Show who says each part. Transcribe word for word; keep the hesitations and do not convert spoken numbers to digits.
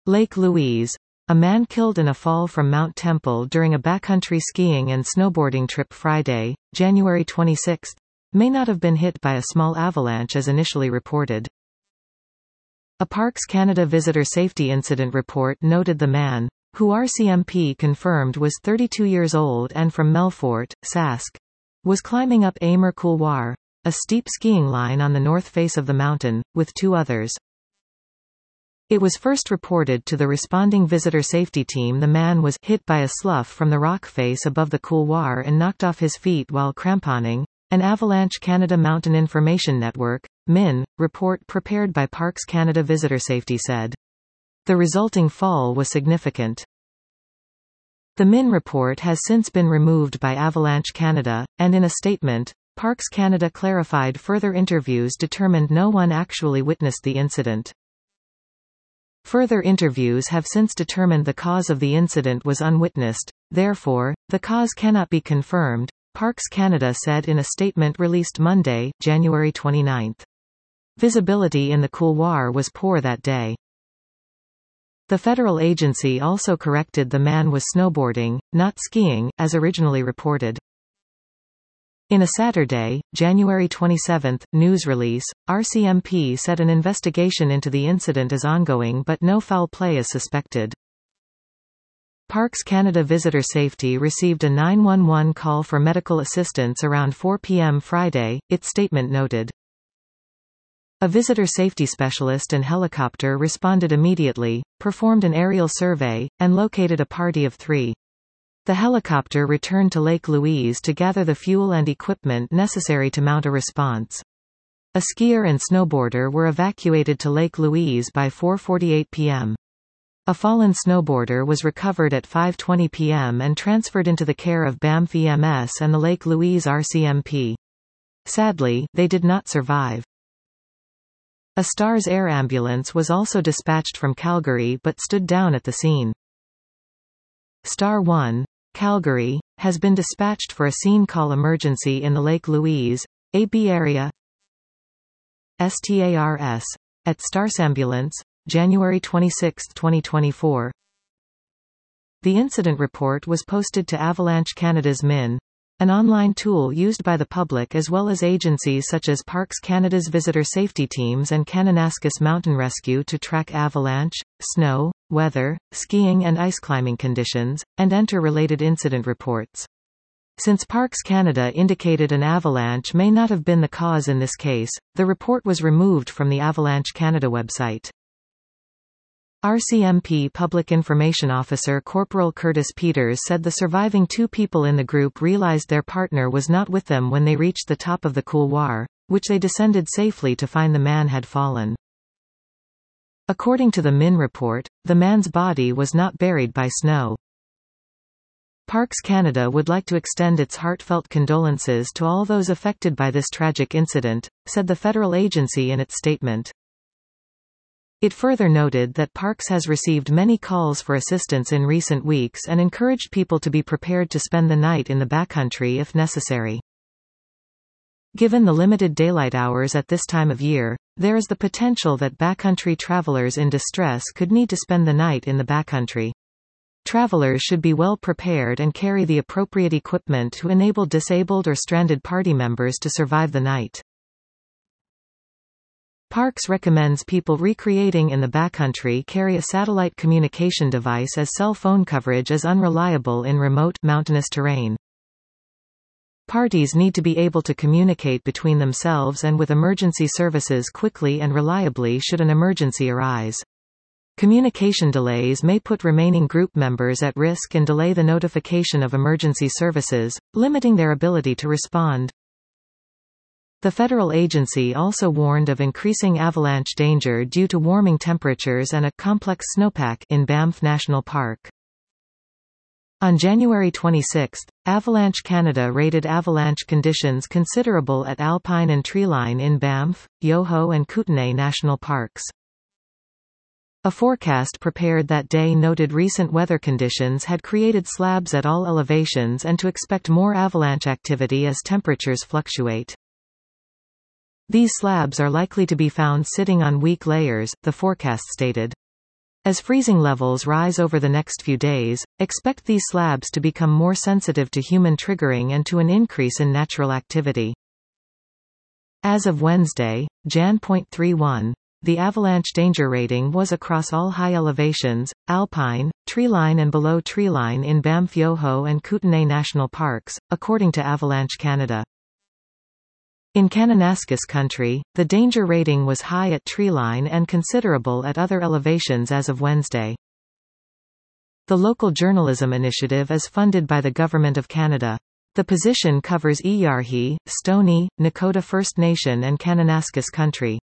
Speaker 1: Lake Louise. A man killed in a fall from Mount Temple during a backcountry skiing and snowboarding trip Friday, January twenty-sixth, may not have been hit by a small avalanche as initially reported. A Parks Canada visitor safety incident report noted the man, who R C M P confirmed was thirty-two years old and from Melfort, Sask, was climbing up Aymer Couloir, a steep skiing line on the north face of the mountain, with two others. It was first reported to the responding visitor safety team the man was hit by a slough from the rock face above the couloir and knocked off his feet while cramponing. An Avalanche Canada Mountain Information Network, M I N, report prepared by Parks Canada Visitor Safety said. The resulting fall was significant. The M I N report has since been removed by Avalanche Canada, and in a statement, Parks Canada clarified further interviews determined no one actually witnessed the incident. Further interviews have since determined the cause of the incident was unwitnessed, therefore, the cause cannot be confirmed, Parks Canada said in a statement released Monday, January twenty-ninth. Visibility in the couloir was poor that day. The federal agency also corrected the man was snowboarding, not skiing, as originally reported. In a Saturday, January twenty-seventh, news release, R C M P said an investigation into the incident is ongoing but no foul play is suspected. Parks Canada Visitor Safety received a nine one one call for medical assistance around four p m Friday, its statement noted. A visitor safety specialist and helicopter responded immediately, performed an aerial survey, and located a party of three. The helicopter returned to Lake Louise to gather the fuel and equipment necessary to mount a response. A skier and snowboarder were evacuated to Lake Louise by four forty-eight p m A fallen snowboarder was recovered at five twenty p m and transferred into the care of Banff E M S and the Lake Louise R C M P. Sadly, they did not survive. A STARS air ambulance was also dispatched from Calgary but stood down at the scene. Star one, Calgary, has been dispatched for a scene call emergency in the Lake Louise, A B area. STARS. At STARS Ambulance, January twenty-sixth, twenty twenty-four. The incident report was posted to Avalanche Canada's M I N, an online tool used by the public as well as agencies such as Parks Canada's visitor safety teams and Kananaskis Mountain Rescue to track avalanche, snow, weather, skiing and ice climbing conditions, and enter related incident reports. Since Parks Canada indicated an avalanche may not have been the cause in this case, the report was removed from the Avalanche Canada website. R C M P Public Information Officer Corporal Curtis Peters said the surviving two people in the group realized their partner was not with them when they reached the top of the couloir, which they descended safely to find the man had fallen. According to the M I N report, the man's body was not buried by snow. Parks Canada would like to extend its heartfelt condolences to all those affected by this tragic incident, said the federal agency in its statement. It further noted that Parks has received many calls for assistance in recent weeks and encouraged people to be prepared to spend the night in the backcountry if necessary. Given the limited daylight hours at this time of year, there is the potential that backcountry travelers in distress could need to spend the night in the backcountry. Travelers should be well prepared and carry the appropriate equipment to enable disabled or stranded party members to survive the night. Parks recommends people recreating in the backcountry carry a satellite communication device as cell phone coverage is unreliable in remote, mountainous terrain. Parties need to be able to communicate between themselves and with emergency services quickly and reliably should an emergency arise. Communication delays may put remaining group members at risk and delay the notification of emergency services, limiting their ability to respond. The federal agency also warned of increasing avalanche danger due to warming temperatures and a complex snowpack in Banff National Park. On January twenty-sixth, Avalanche Canada rated avalanche conditions considerable at Alpine and Treeline in Banff, Yoho and Kootenay National Parks. A forecast prepared that day noted recent weather conditions had created slabs at all elevations and to expect more avalanche activity as temperatures fluctuate. These slabs are likely to be found sitting on weak layers, the forecast stated. As freezing levels rise over the next few days, expect these slabs to become more sensitive to human triggering and to an increase in natural activity. As of Wednesday, January thirty-first, the avalanche danger rating was across all high elevations, alpine, treeline and below treeline in Banff Yoho and Kootenay National Parks, according to Avalanche Canada. In Kananaskis Country, the danger rating was high at treeline and considerable at other elevations as of Wednesday. The local journalism initiative is funded by the Government of Canada. The position covers Iyarhi, Stoney, Nakota First Nation and Kananaskis Country.